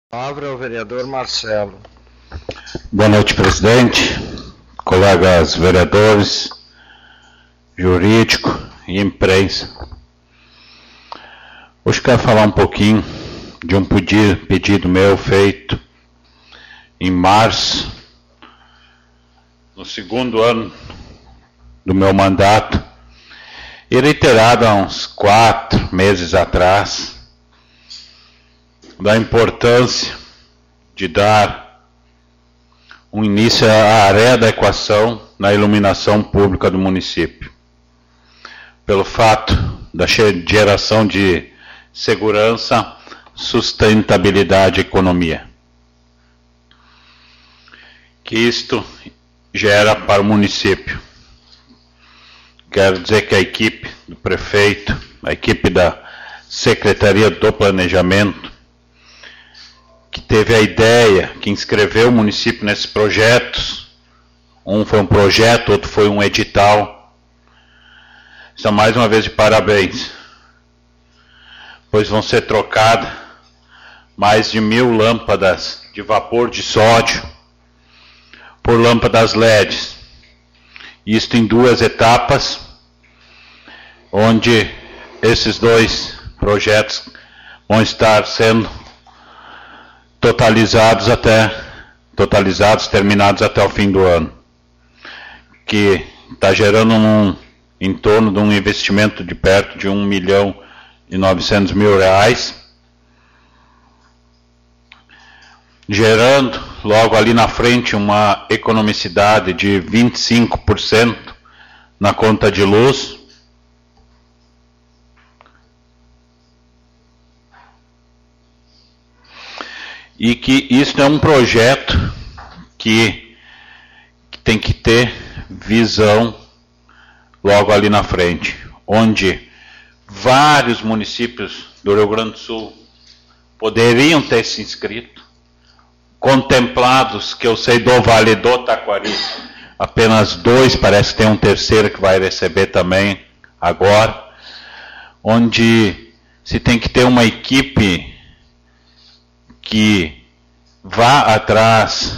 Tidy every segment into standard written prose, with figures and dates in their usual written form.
Palavra ao vereador Marcelo. Boa noite, presidente, colegas vereadores, jurídico e imprensa. Hoje quero falar um pouquinho de um pedido meu feito em março, no segundo ano do meu mandato, e reiterado há uns 4 meses atrás, da importância de dar um início à readequação na iluminação pública do município, pelo fato da geração de segurança, sustentabilidade e economia que isto gera para o município. Quero dizer que a equipe do prefeito, a equipe da Secretaria do Planejamento, que teve a ideia, que inscreveu o município nesses projetos, um foi um projeto, outro foi um edital, estão mais uma vez de parabéns, pois vão ser trocadas mais de 1.000 lâmpadas de vapor de sódio por lâmpadas LEDs, isto em 2 etapas, onde esses 2 projetos vão estar sendo terminados até o fim do ano, que está gerando em torno de um investimento de perto de R$1.900.000, gerando logo ali na frente uma economicidade de 25% na conta de luz, e que isso é um projeto que tem que ter visão logo ali na frente, onde vários municípios do Rio Grande do Sul poderiam ter se inscrito, contemplados, que eu sei do Vale do Taquari, apenas 2, parece que tem um terceiro que vai receber também agora, onde se tem que ter uma equipe que vá atrás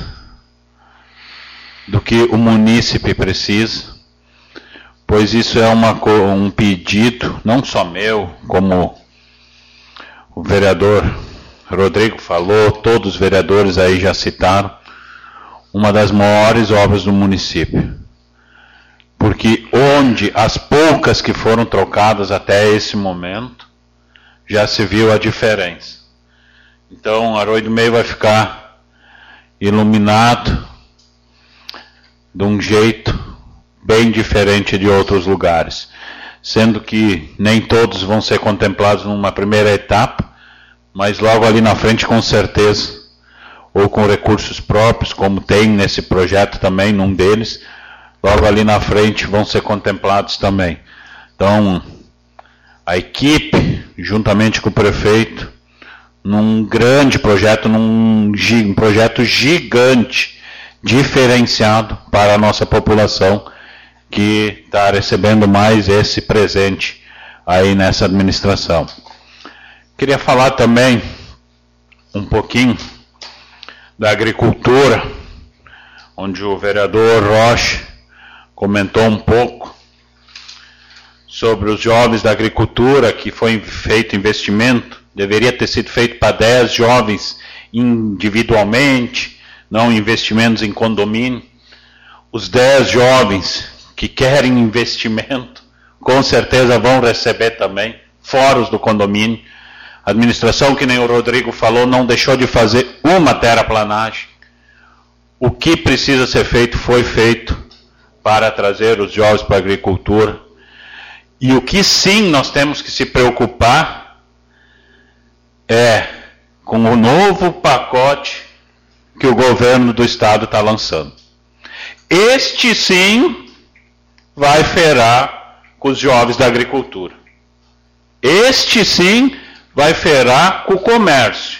do que o munícipe precisa, pois isso é um pedido, não só meu, como o vereador Rodrigo falou, todos os vereadores aí já citaram, uma das maiores obras do município. Porque onde as poucas que foram trocadas até esse momento, já se viu a diferença. Então, Arroio do Meio vai ficar iluminado de um jeito bem diferente de outros lugares, sendo que nem todos vão ser contemplados numa primeira etapa, mas logo ali na frente, com certeza, ou com recursos próprios, como tem nesse projeto também, num deles, logo ali na frente vão ser contemplados também. Então, a equipe, juntamente com o prefeito, num grande projeto, um projeto gigante, diferenciado para a nossa população, que está recebendo mais esse presente aí nessa administração. Queria falar também um pouquinho da agricultura, onde o vereador Rocha comentou um pouco sobre os jovens da agricultura, que foi feito investimento, deveria ter sido feito para 10 jovens individualmente, não investimentos em condomínio. Os 10 jovens que querem investimento, com certeza vão receber também, fora os do condomínio. A administração, que nem o Rodrigo falou, não deixou de fazer uma terraplanagem. O que precisa ser feito foi feito para trazer os jovens para a agricultura. E o que sim nós temos que se preocupar é com o novo pacote que o governo do estado está lançando. Este sim vai ferrar com os jovens da agricultura. Este sim vai ferrar com o comércio,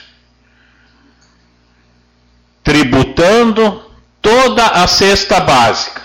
tributando toda a cesta básica.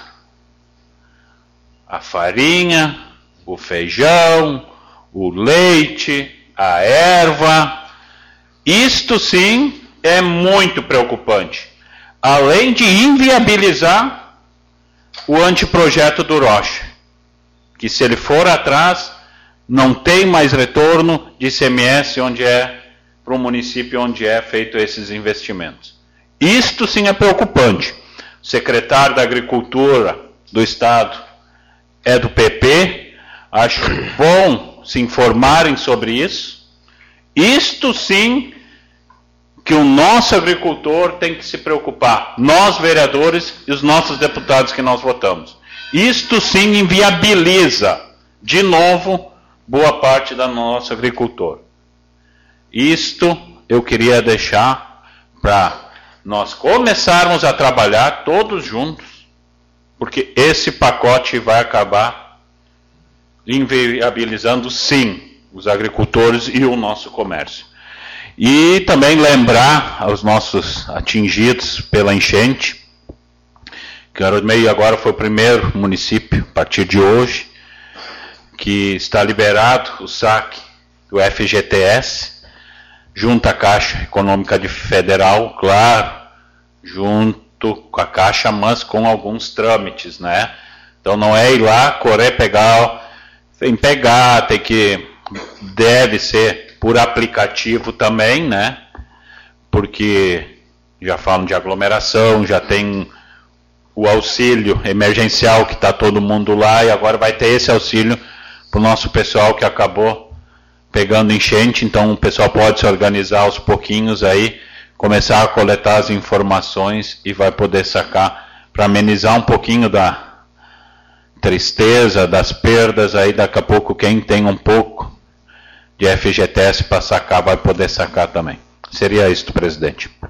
A farinha, o feijão, o leite, a erva. Isto sim é muito preocupante. Além de inviabilizar o anteprojeto do Rocha, que se ele for atrás, não tem mais retorno de ICMS para o município onde é feito esses investimentos. Isto sim é preocupante. O secretário da Agricultura do Estado é do PP, acho bom se informarem sobre isso. Isto sim que o nosso agricultor tem que se preocupar, nós vereadores e os nossos deputados que nós votamos. Isto sim inviabiliza, de novo, boa parte do nosso agricultor. Isto eu queria deixar para nós começarmos a trabalhar todos juntos, porque esse pacote vai acabar inviabilizando sim os agricultores e o nosso comércio. E também lembrar aos nossos atingidos pela enchente, que Garoto-Meio agora foi o primeiro município, a partir de hoje, que está liberado o saque do FGTS, junto à Caixa Econômica Federal, claro, junto com a Caixa, mas com alguns trâmites, né? Então não é ir lá, correr, deve ser por aplicativo também, né? Porque já falam de aglomeração, já tem o auxílio emergencial que está todo mundo lá, e agora vai ter esse auxílio para o nosso pessoal que acabou pegando enchente, então o pessoal pode se organizar aos pouquinhos aí, começar a coletar as informações e vai poder sacar para amenizar um pouquinho da tristeza, das perdas aí, daqui a pouco quem tem um pouco de FGTS para sacar vai poder sacar também. Seria isso, presidente.